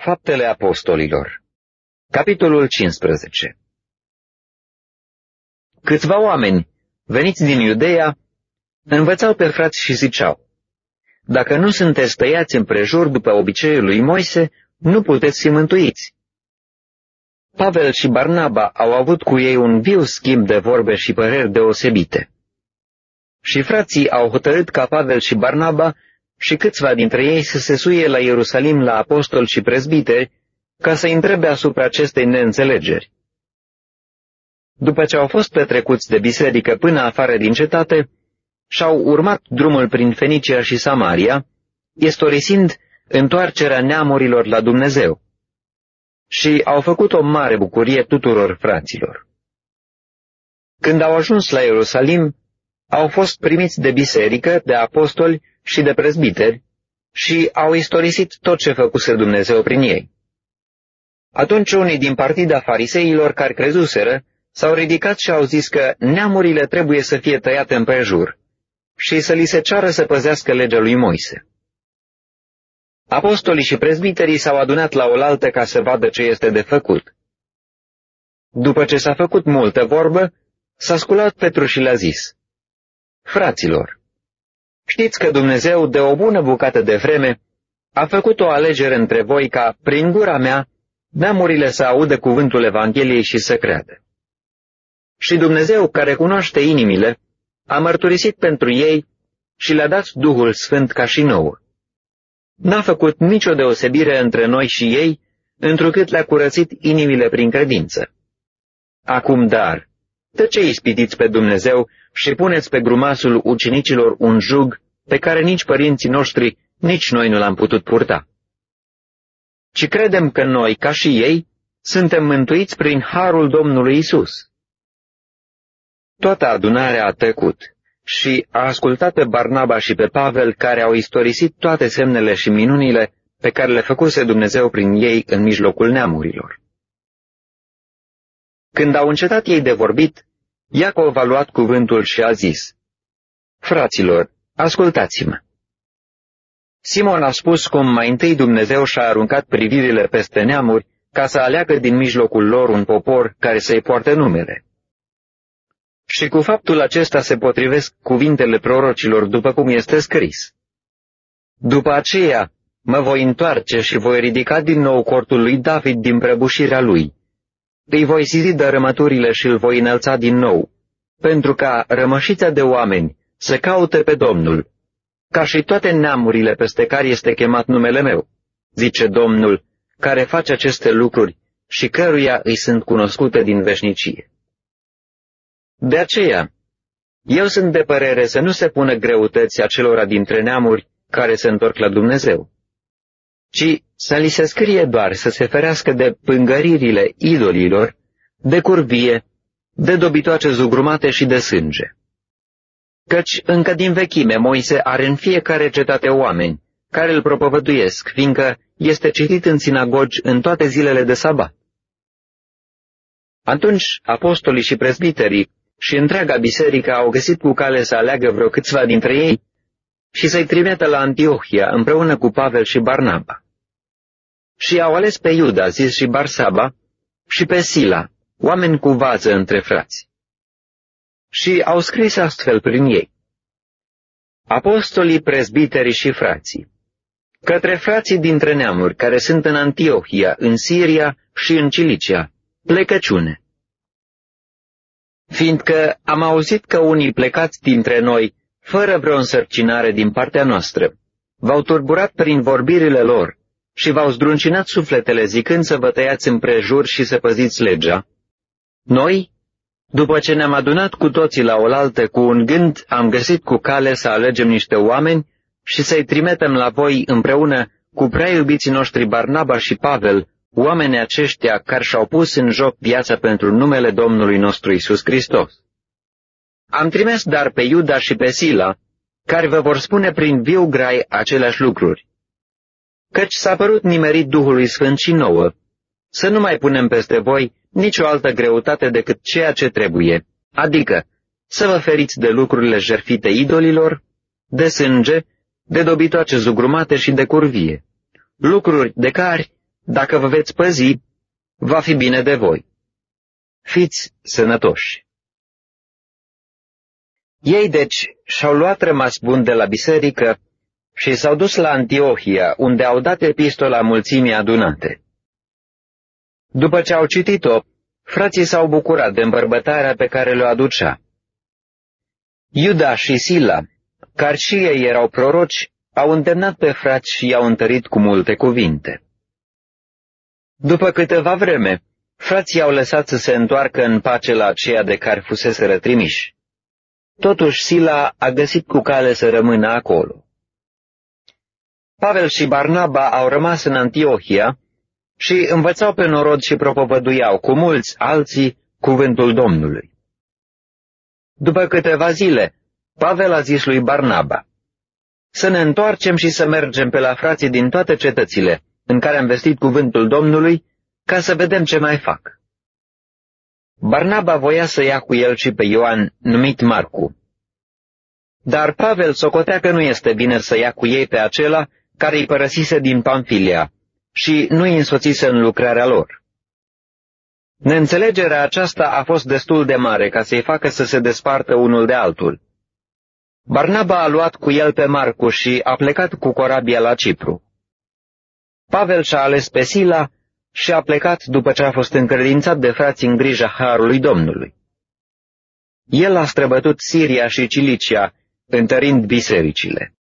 Faptele Apostolilor, capitolul 15. Câțiva oameni, veniți din Iudeea, învățau pe frați și ziceau: dacă nu sunteți tăiați împrejur după obiceiul lui Moise, nu puteți fi mântuiți. Pavel și Barnaba au avut cu ei un viu schimb de vorbe și păreri deosebite. Și frații au hotărât ca Pavel și Barnaba și câțiva dintre ei să se suie la Ierusalim la apostoli și prezbiteri, ca să-i întrebe asupra acestei neînțelegeri. După ce au fost petrecuți de biserică până afară din cetate, și-au urmat drumul prin Fenicia și Samaria, istorisind întoarcerea neamurilor la Dumnezeu. Și au făcut o mare bucurie tuturor fraților. Când au ajuns la Ierusalim, au fost primiți de biserică, de apostoli și de prezbiteri și au istorisit tot ce făcuse Dumnezeu prin ei. Atunci unii din partida fariseilor care crezuseră s-au ridicat și au zis că neamurile trebuie să fie tăiate împrejur și să li se ceară să păzească legea lui Moise. Apostolii și prezbiterii s-au adunat la oaltă ca să vadă ce este de făcut. După ce s-a făcut multă vorbă, s-a sculat Petru și le-a zis: fraților, știți că Dumnezeu de o bună bucată de vreme a făcut o alegere între voi ca, prin gura mea, neamurile să audă cuvântul Evangheliei și să creadă. Și Dumnezeu, care cunoaște inimile, a mărturisit pentru ei și le-a dat Duhul Sfânt ca și nouă. N-a făcut nicio deosebire între noi și ei, întrucât le-a curățit inimile prin credință. Acum, dar, de ce ispitiți pe Dumnezeu și puneți pe grumasul ucenicilor un jug pe care nici părinții noștri, nici noi nu l-am putut purta? Ci credem că noi, ca și ei, suntem mântuiți prin harul Domnului Isus. Toată adunarea a tăcut și a ascultat pe Barnaba și pe Pavel, care au istorisit toate semnele și minunile pe care le făcuse Dumnezeu prin ei în mijlocul neamurilor. Când au încetat ei de vorbit, Iacov a luat cuvântul și a zis: fraților, ascultați-mă. Simon a spus cum mai întâi Dumnezeu și-a aruncat privirile peste neamuri ca să aleagă din mijlocul lor un popor care să-i poarte numele. Și cu faptul acesta se potrivesc cuvintele prorocilor, după cum este scris: după aceea mă voi întoarce și voi ridica din nou cortul lui David din prăbușirea lui. Îi voi zizi dărâmăturile și îl voi înălța din nou, pentru ca rămășița de oameni să caute pe Domnul, ca și toate neamurile peste care este chemat numele meu, zice Domnul, care face aceste lucruri și căruia îi sunt cunoscute din veșnicie. De aceea, eu sunt de părere să nu se pună greutăți acelora dintre neamuri care se întorc la Dumnezeu, ci să li se scrie doar să se ferească de pângăririle idolilor, de curvie, de dobitoace zugrumate și de sânge. Căci încă din vechime Moise are în fiecare cetate oameni care îl propovăduiesc, fiindcă este citit în sinagogi în toate zilele de sabat. Atunci apostolii și prezbiterii și întreaga biserică au găsit cu cale să aleagă vreo câțiva dintre ei și să-i trimită la Antiohia împreună cu Pavel și Barnaba. Și au ales pe Iuda, zis și Barsaba, și pe Sila, oameni cu vază între frați. Și au scris astfel prin ei: apostolii, prezbiterii și frații, către frații dintre neamuri care sunt în Antiohia, în Siria și în Cilicia, plecăciune. Fiindcă am auzit că unii plecați dintre noi, fără vreo însărcinare din partea noastră, v-au turburat prin vorbirile lor și v-au zdruncinat sufletele zicând să vă tăiați împrejur și să păziți legea, noi, după ce ne-am adunat cu toții la oaltă cu un gând, am găsit cu cale să alegem niște oameni și să-i trimitem la voi împreună cu prea iubiții noștri Barnaba și Pavel, oamenii aceștia care și-au pus în joc viața pentru numele Domnului nostru Isus Hristos. Am trimis dar pe Iuda și pe Sila, care vă vor spune prin viu grai aceleași lucruri. Căci s-a părut nimerit Duhului Sfânt și nouă, să nu mai punem peste voi nicio altă greutate decât ceea ce trebuie, adică să vă feriți de lucrurile jertfite idolilor, de sânge, de dobitoace zugrumate și de curvie, lucruri de care Dacă vă veți păzi, va fi bine de voi. Fiți sănătoși. Ei, deci, și-au luat rămas bun de la biserică și s-au dus la Antiohia, unde au dat epistola mulțimii adunate. După ce au citit-o, frații s-au bucurat de îmbărbătarea pe care le-o aducea. Iuda și Sila, care și ei erau proroci, au îndemnat pe frați și i-au întărit cu multe cuvinte. După câteva vreme, frații au lăsat să se întoarcă în pace la aceia de care fuseseră trimiși. Totuși Sila a găsit cu cale să rămână acolo. Pavel și Barnaba au rămas în Antiohia și învățau pe norod și propovăduiau cu mulți alții cuvântul Domnului. După câteva zile, Pavel a zis lui Barnaba: să ne întoarcem și să mergem pe la frații din toate cetățile în care am vestit cuvântul Domnului, ca să vedem ce mai fac. Barnaba voia să ia cu el și pe Ioan, numit Marcu. Dar Pavel socotea că nu este bine să ia cu ei pe acela care îi părăsise din Pamfilia și nu îi însoțise în lucrarea lor. Neînțelegerea aceasta a fost destul de mare ca să-i facă să se despartă unul de altul. Barnaba a luat cu el pe Marcu și a plecat cu corabia la Cipru. Pavel și-a ales pe Sila și a plecat după ce a fost încredințat de frați în grija harului Domnului. El a străbătut Siria și Cilicia, întărind bisericile.